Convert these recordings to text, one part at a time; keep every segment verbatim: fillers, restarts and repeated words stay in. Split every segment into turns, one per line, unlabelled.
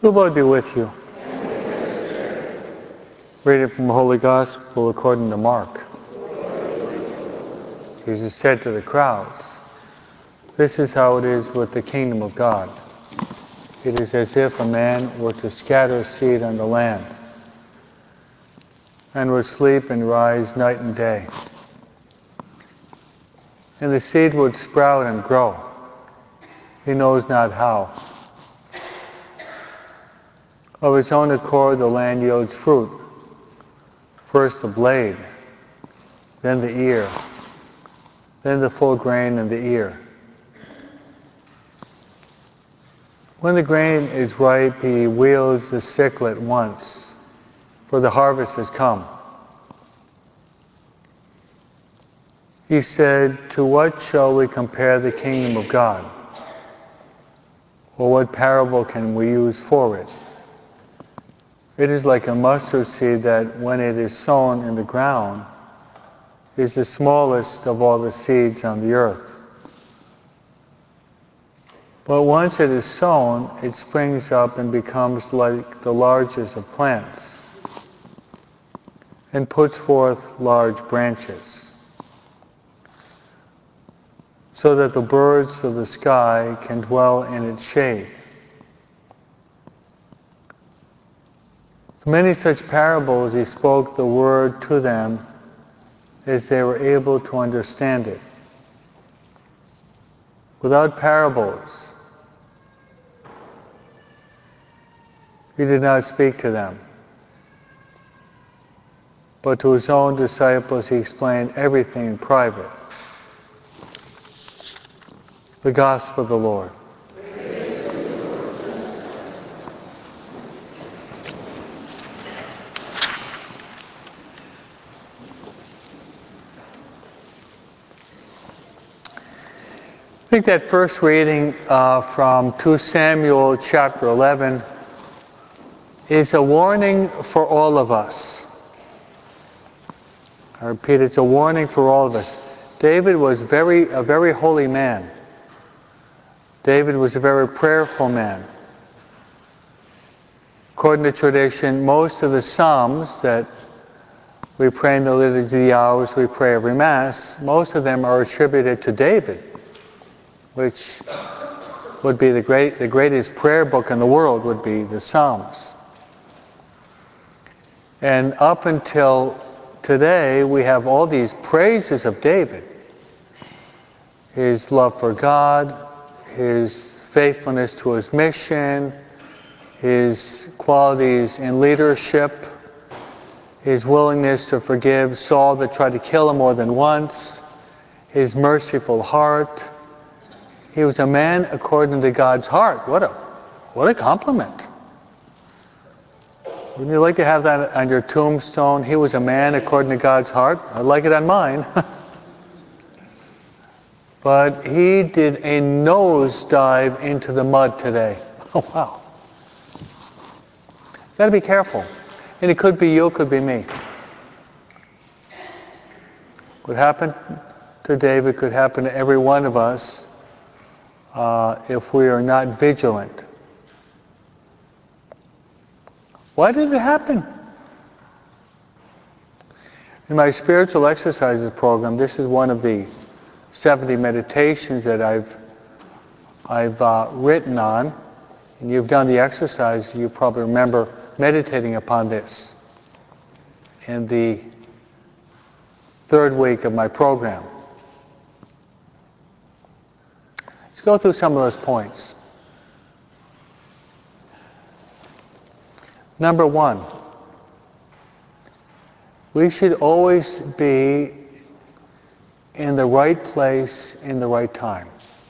The Lord be with you. Reading from the Holy Gospel according to Mark. Jesus said to the crowds, "This is how it is with the kingdom of God. It is as if a man were to scatter seed on the land, and would sleep and rise night and day. And the seed would sprout and grow. He knows not how. Of its own accord the land yields fruit, first the blade, then the ear, then the full grain in the ear. When the grain is ripe, he wields the sickle at once, for the harvest has come." He said, "To what shall we compare the kingdom of God? Or what parable can we use for it? It is like a mustard seed that, when it is sown in the ground, is the smallest of all the seeds on the earth. But once it is sown, it springs up and becomes like the largest of plants, and puts forth large branches, so that the birds of the sky can dwell in its shade." Many such parables he spoke the word to them as they were able to understand it. Without parables, he did not speak to them. But to his own disciples he explained everything in private. The Gospel of the Lord. I think that first reading uh, from Second Samuel chapter eleven is a warning for all of us. I repeat, it's a warning for all of us. David was very a very holy man. David was a very prayerful man. According to tradition, most of the Psalms that we pray in the Liturgy of the Hours, we pray every Mass, most of them are attributed to David, which would be the great, the greatest prayer book in the world would be the Psalms. And up until today, we have all these praises of David. His love for God, his faithfulness to his mission, his qualities in leadership, his willingness to forgive Saul that tried to kill him more than once, his merciful heart. He was a man according to God's heart. What a, what a compliment. Wouldn't you like to have that on your tombstone? He was a man according to God's heart. I'd like it on mine. But he did a nosedive into the mud today. Oh, wow. Got to be careful. And it could be you, it could be me. What happened to David could happen to every one of us uh, if we are not vigilant. Why did it happen? In my spiritual exercises program, this is one of the seventy meditations that I've I've uh, written on, and you've done the exercise. You probably remember meditating upon this in the third week of my program. Let's go through some of those points. Number one, we should always be in the right place in the right time.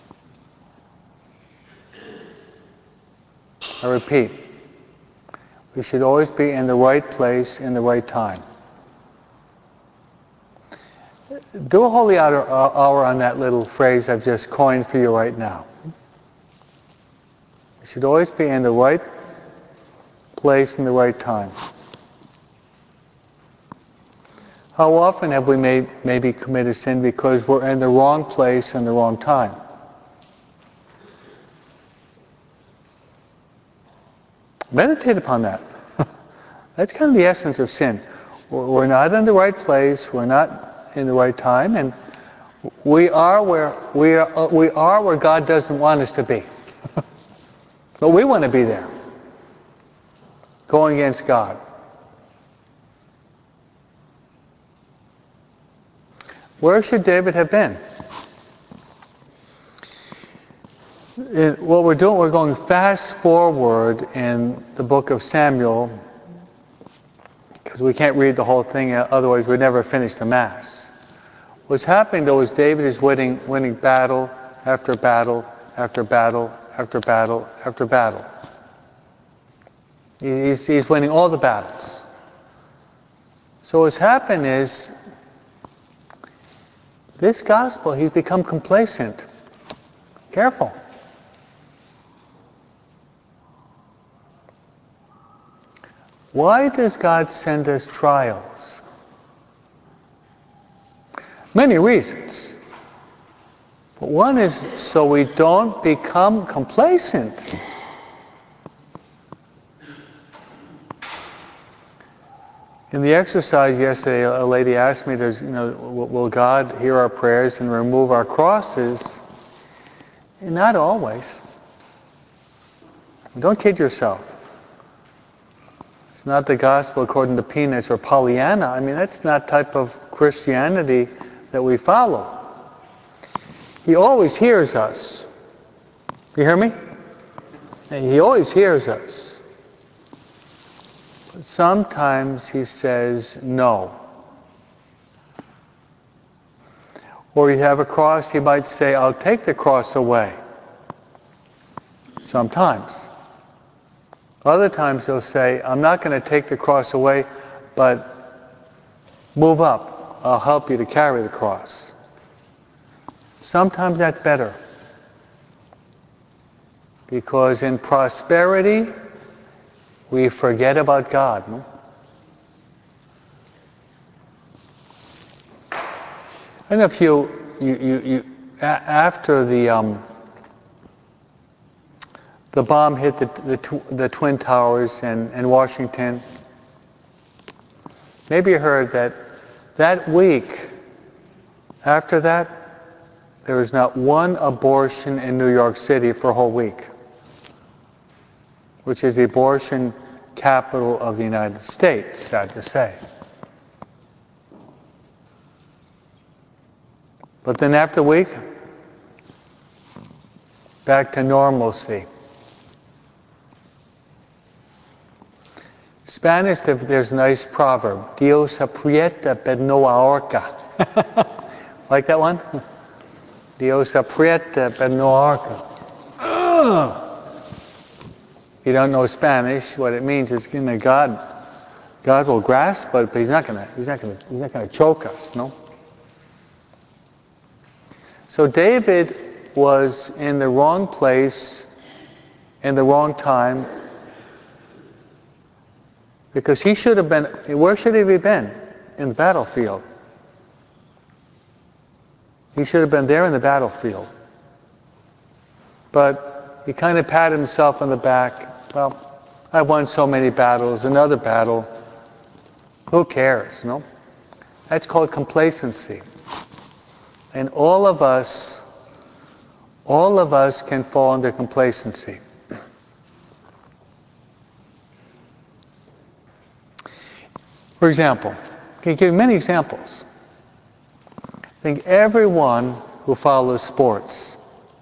I repeat, we should always be in the right place in the right time. Do a holy hour, uh, hour on that little phrase I've just coined for you right now. We should always be in the right place in the right time. How often have we may, maybe committed sin because we're in the wrong place in the wrong time? Meditate upon that. That's kind of the essence of sin. We're not in the right place. We're not in the right time, and we are where we are. We are where God doesn't want us to be. But we want to be there, going against God. Where should David have been? It, what we're doing, we're going fast forward in the book of Samuel, because we can't read the whole thing, otherwise we'd never finish the Mass. What's happening though is David is winning, winning battle after battle after battle after battle after battle. He's, he's winning all the battles. So what's happened is, this gospel, he's become complacent. Careful. Why does God send us trials? Many reasons. But one is so we don't become complacent. In the exercise yesterday, a lady asked me, "Does you know, will God hear our prayers and remove our crosses?" And not always. Don't kid yourself. It's not the gospel according to Peanuts or Pollyanna. I mean, that's not the type of Christianity that we follow. He always hears us. You hear me? He always hears us. But sometimes he says no. Or you have a cross, he might say, "I'll take the cross away." Sometimes. Other times he'll say, "I'm not going to take the cross away, but move up. I'll help you to carry the cross." Sometimes that's better. Because in prosperity, we forget about God. No? I don't know if you, you, you, you a- after the um, the bomb hit the, the, tw- the Twin Towers in, in Washington, maybe you heard that that week after that, there was not one abortion in New York City for a whole week, which is the abortion capital of the United States, sad to say. But then after a week, back to normalcy. Spanish, there's a nice proverb, "Dios aprieta pero no ahorca." Like that one? Dios aprieta pero no ahorca. Ugh. You don't know Spanish, what it means is, you know, God, God will grasp, but He's not gonna, He's not gonna, He's not gonna choke us, no. So David was in the wrong place, in the wrong time, because he should have been. Where should he have been? In the battlefield. He should have been there in the battlefield. But he kind of patted himself on the back. Well, I won so many battles, another battle. Who cares, no? That's called complacency. And all of us, all of us can fall into complacency. For example, I can give you many examples. I think everyone who follows sports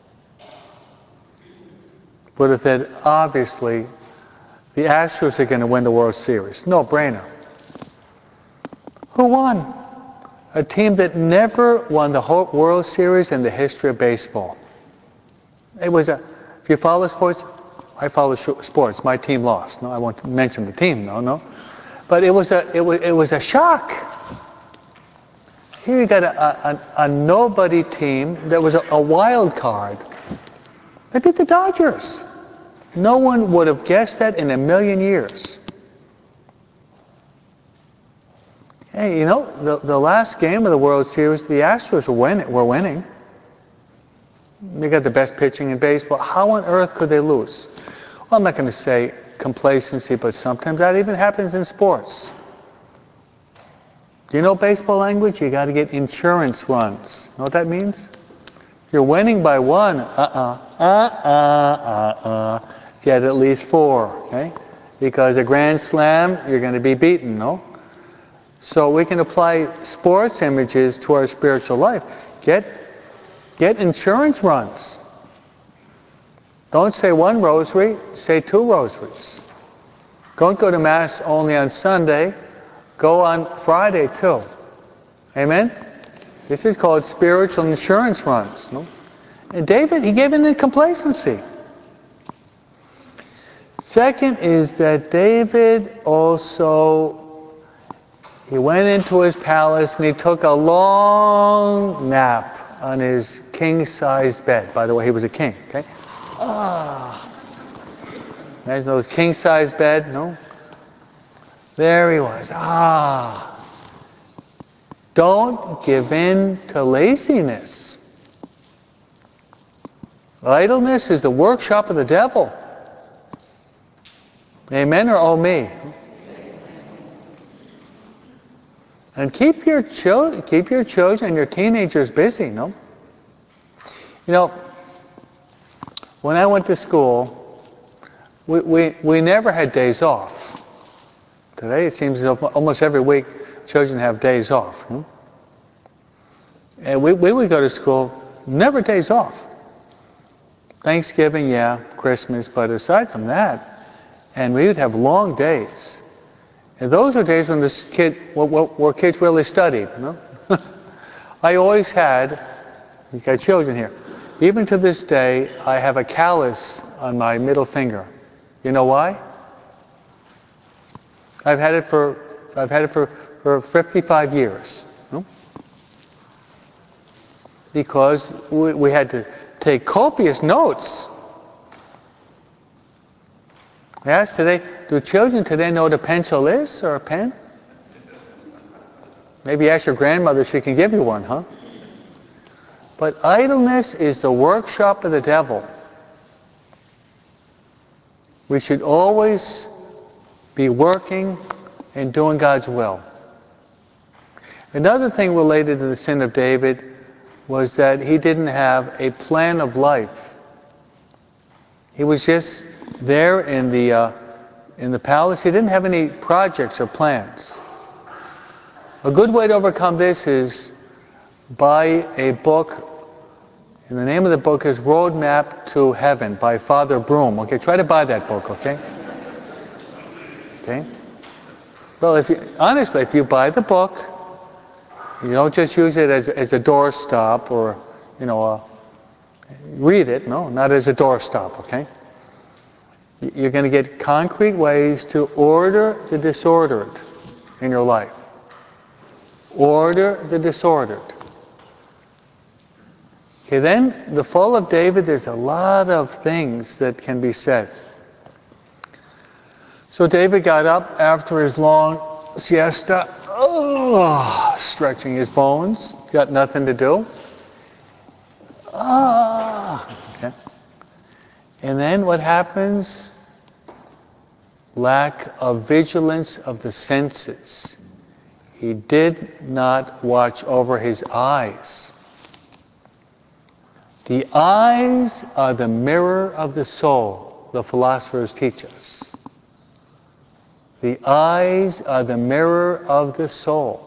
would have said, obviously, the Astros are going to win the World Series. No brainer. Who won? A team that never won the whole World Series in the history of baseball. It was a, if you follow sports, I follow sports. My team lost. No, I won't mention the team, no, no. But it was a, it was, it was a shock. Here you got a, a, a nobody team that was a, a wild card. They beat the Dodgers. No one would have guessed that in a million years. Hey, you know, the, the last game of the World Series, the Astros were, win, were winning. They got the best pitching in baseball. How on earth could they lose? Well, I'm not going to say complacency, but sometimes that even happens in sports. Do you know baseball language? You got to get insurance runs. Know what that means? If you're winning by one, uh-uh, uh-uh, uh-uh, get at least four, okay? Because a grand slam, you're going to be beaten, no? So we can apply sports images to our spiritual life. Get, get insurance runs. Don't say one rosary, say two rosaries. Don't go to Mass only on Sunday. Go on Friday too. Amen? This is called spiritual insurance runs. No? And David, he gave in in complacency. Second is that David also, he went into his palace and he took a long nap on his king-sized bed. By the way, he was a king, okay? Ah. Imagine those king-sized bed, no? There he was. Ah. Don't give in to laziness. Idleness is the workshop of the devil. Amen or oh me? And keep your children, keep your children and your teenagers busy, no? You know, when I went to school, we, we, we never had days off. Today it seems almost every week children have days off. Hmm? And we, we would go to school, never days off. Thanksgiving, yeah, Christmas, but aside from that, and we would have long days. And those are days when this kid, where kids really studied. You know? I always had, you got children here, even to this day, I have a callus on my middle finger. You know why? I've had it for, I've had it for, for fifty-five years. You know? Because we, we had to take copious notes. Yes, today, do children today know what a pencil is or a pen? Maybe ask your grandmother, she can give you one, huh? But idleness is the workshop of the devil. We should always be working and doing God's will. Another thing related to the sin of David was that he didn't have a plan of life. He was just there in the uh, in the palace. He didn't have any projects or plans. A good way to overcome this is buy a book, and the name of the book is Roadmap to Heaven by Father Broom. Okay, try to buy that book, okay? Okay? Well, if you, honestly, if you buy the book, you don't just use it as, as a doorstop or, you know, uh, read it, no, not as a doorstop, okay? You're going to get concrete ways to order the disordered in your life. Order the disordered. Okay, then the fall of David, there's a lot of things that can be said. So David got up after his long siesta, oh, stretching his bones, got nothing to do. Ah, okay. And then what happens? Lack of vigilance of the senses. He did not watch over his eyes. The eyes are the mirror of the soul, the philosophers teach us. The eyes are the mirror of the soul.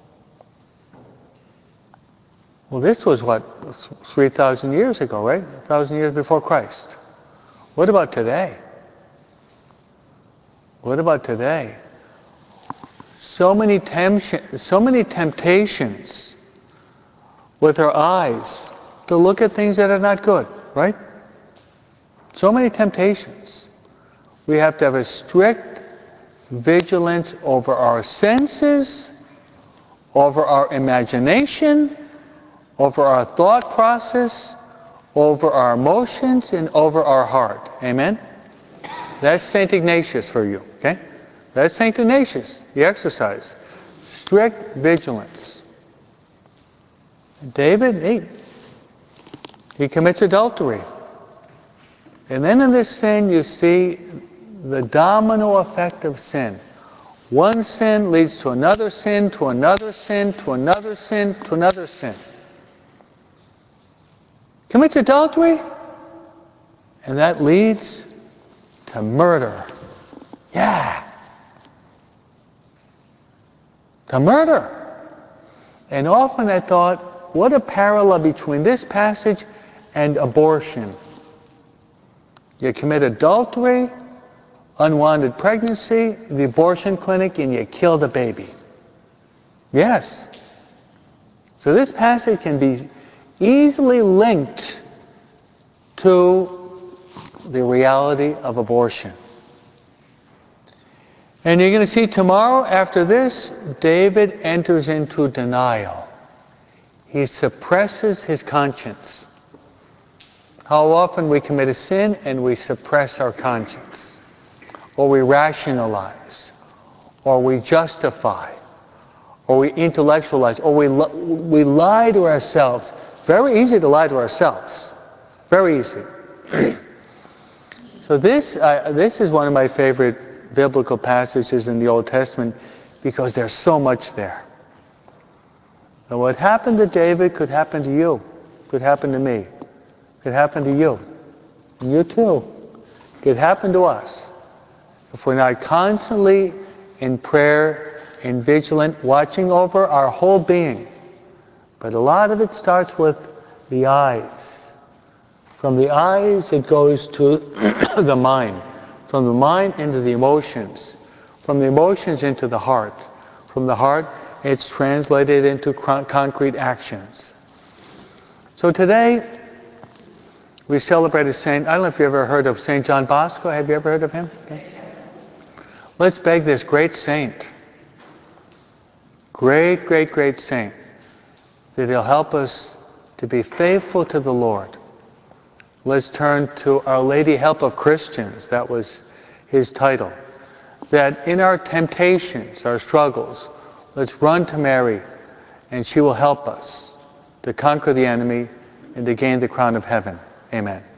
Well, this was what, three thousand years ago, right? a thousand years before Christ. What about today? What about today? So many, temp- so many temptations with our eyes to look at things that are not good, right? So many temptations. We have to have a strict vigilance over our senses, over our imagination, over our thought process, over our emotions, and over our heart. Amen? That's Saint Ignatius for you, okay? That's Saint Ignatius, the exercise. Strict vigilance. David, he, he commits adultery. And then in this sin you see the domino effect of sin. One sin leads to another sin, to another sin, to another sin, to another sin. Commits adultery, and that leads to murder. Yeah. To murder. And often I thought, what a parallel between this passage and abortion. You commit adultery, unwanted pregnancy, the abortion clinic, and you kill the baby. Yes. So this passage can be easily linked to the reality of abortion. And you're going to see tomorrow, after this, David enters into denial. He suppresses his conscience. How often we commit a sin and we suppress our conscience, or we rationalize, or we justify, or we intellectualize, or we, we lie to ourselves. Very easy to lie to ourselves. Very easy. So this, uh, this is one of my favorite biblical passages in the Old Testament because there's so much there. And what happened to David could happen to you, could happen to me, could happen to you, and you too. Could happen to us if we're not constantly in prayer, in vigilant, watching over our whole being. But a lot of it starts with the eyes. From the eyes, it goes to the mind. From the mind into the emotions. From the emotions into the heart. From the heart, it's translated into concrete actions. So today, we celebrated Saint, I don't know if you ever heard of Saint John Bosco. Have you ever heard of him? Okay. Let's beg this great saint, great, great, great saint, that he'll help us to be faithful to the Lord. Let's turn to Our Lady Help of Christians. That was his title. That in our temptations, our struggles, let's run to Mary, and she will help us to conquer the enemy and to gain the crown of heaven. Amen.